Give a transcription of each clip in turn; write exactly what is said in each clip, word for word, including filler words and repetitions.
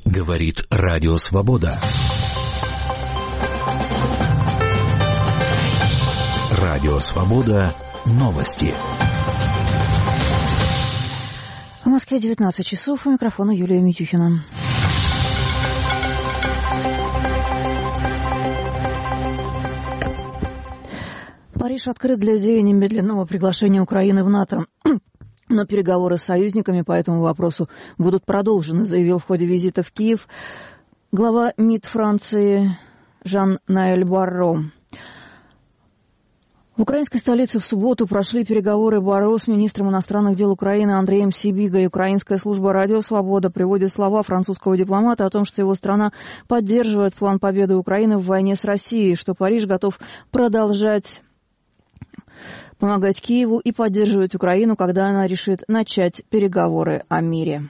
Говорит Радио Свобода. Радио Свобода. Новости. В Москве девятнадцать часов. У микрофона Юлия Митюхина. Париж открыт для идеи немедленного приглашения Украины в НАТО. Но переговоры с союзниками по этому вопросу будут продолжены, заявил в ходе визита в Киев глава МИД Франции Жан-Ноэль Барро. В украинской столице в субботу прошли переговоры Барро с министром иностранных дел Украины Андреем Сибигой. Украинская служба «Радио Свобода» приводит слова французского дипломата о том, что его страна поддерживает план победы Украины в войне с Россией, что Париж готов продолжать помогать Киеву и поддерживать Украину, когда она решит начать переговоры о мире.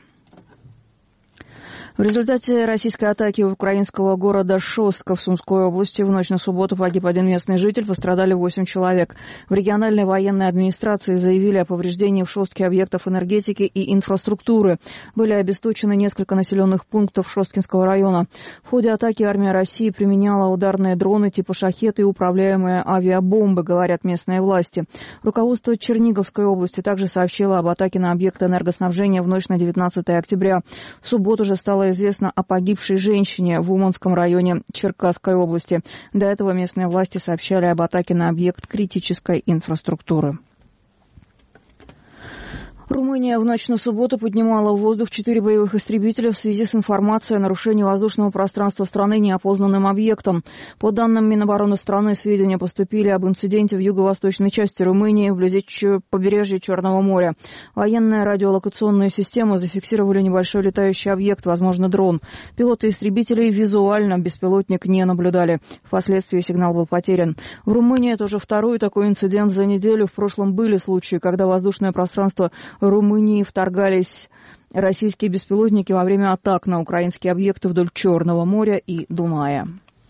В результате российской атаки у украинского города Шостка в Сумской области в ночь на субботу погиб один местный житель, пострадали восемь человек. В региональной военной администрации заявили о повреждении в Шостке объектов энергетики и инфраструктуры. Были обесточены несколько населенных пунктов Шосткинского района. В ходе атаки армия России применяла ударные дроны типа «Шахет» и управляемые авиабомбы, говорят местные власти. Руководство Черниговской области также сообщило об атаке на объекты энергоснабжения в ночь на девятнадцатое октября. В субботу же стало известно о погибшей женщине в Уманском районе Черкасской области. До этого местные власти сообщали об атаке на объект критической инфраструктуры. Румыния в ночь на субботу поднимала в воздух четыре боевых истребителя в связи с информацией о нарушении воздушного пространства страны неопознанным объектом. По данным Минобороны страны, сведения поступили об инциденте в юго-восточной части Румынии, вблизи побережья Черного моря. Военные радиолокационные системы зафиксировали небольшой летающий объект, возможно, дрон. Пилоты истребителей визуально беспилотник не наблюдали. Впоследствии сигнал был потерян. В Румынии это уже второй такой инцидент за неделю. В прошлом были случаи, когда воздушное пространство Румынии вторгались российские беспилотники во время атак на украинские объекты вдоль Черного моря и Дуная.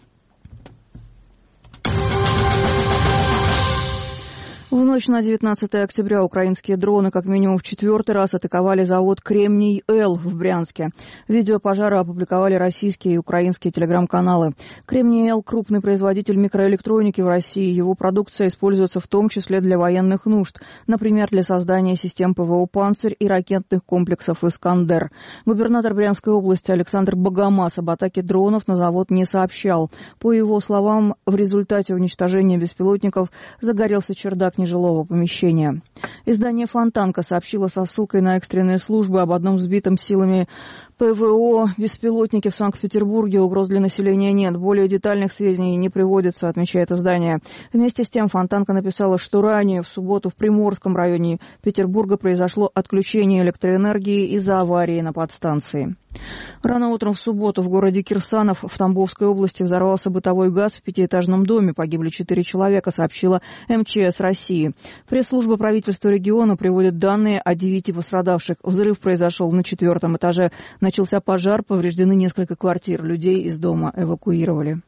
В ночь на девятнадцатое октября украинские дроны как минимум в четвертый раз атаковали завод «Кремний-Л» в Брянске. Видео пожара опубликовали российские и украинские телеграм-каналы. «Кремний-Л» – крупный производитель микроэлектроники в России. Его продукция используется в том числе для военных нужд, например, для создания систем ПВО «Панцирь» и ракетных комплексов «Искандер». Губернатор Брянской области Александр Богомаз об атаке дронов на завод не сообщал. По его словам, в результате уничтожения беспилотников загорелся чердак нежилого помещения. Издание «Фонтанка» сообщило со ссылкой на экстренные службы об одном сбитом силами ПВО беспилотнике в Санкт-Петербурге. Угроз для населения нет. Более детальных сведений не приводится, отмечает издание. Вместе с тем «Фонтанка» написала, что ранее в субботу в Приморском районе Петербурга произошло отключение электроэнергии из-за аварии на подстанции. Рано утром в субботу в городе Кирсанов в Тамбовской области взорвался бытовой газ в пятиэтажном доме. Погибли четыре человека, сообщила эм че эс России. Пресс-служба правительства региона приводит данные о девяти пострадавших. Взрыв произошел на четвертом этаже. Начался пожар, повреждены несколько квартир. Людей из дома эвакуировали.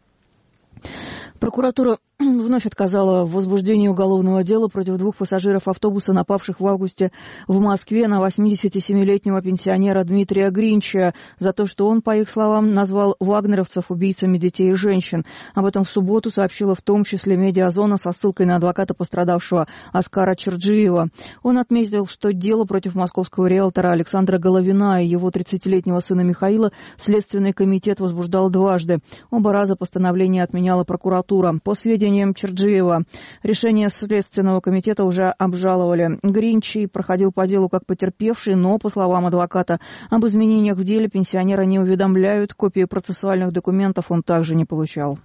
Прокуратура вновь отказала в возбуждении уголовного дела против двух пассажиров автобуса, напавших в августе в Москве на восьмидесятисемилетнего пенсионера Дмитрия Гринча за то, что он, по их словам, назвал вагнеровцев убийцами детей и женщин. Об этом в субботу сообщила в том числе «Медиазона» со ссылкой на адвоката пострадавшего Оскара Черджиева. Он отметил, что дело против московского риэлтора Александра Головина и его тридцатилетнего сына Михаила Следственный комитет возбуждал дважды. Оба раза постановление отменяла прокуратура. По сведениям Черджиева, решение Следственного комитета уже обжаловали. Гринчий проходил по делу как потерпевший, но, по словам адвоката, об изменениях в деле пенсионера не уведомляют. Копии процессуальных документов он также не получал.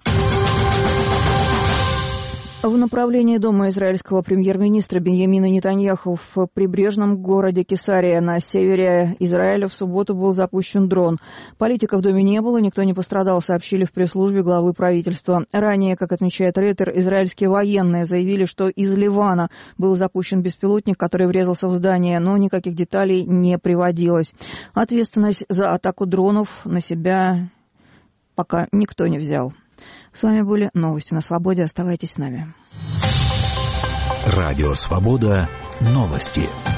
В направлении дома израильского премьер-министра Биньямина Нетаньяху в прибрежном городе Кесария на севере Израиля в субботу был запущен дрон. Политика в доме не было, никто не пострадал, сообщили в пресс-службе главы правительства. Ранее, как отмечает Рейтер, израильские военные заявили, что из Ливана был запущен беспилотник, который врезался в здание, но никаких деталей не приводилось. Ответственность за атаку дронов на себя пока никто не взял. С вами были новости на Свободе. Оставайтесь с нами. Радио Свобода. Новости.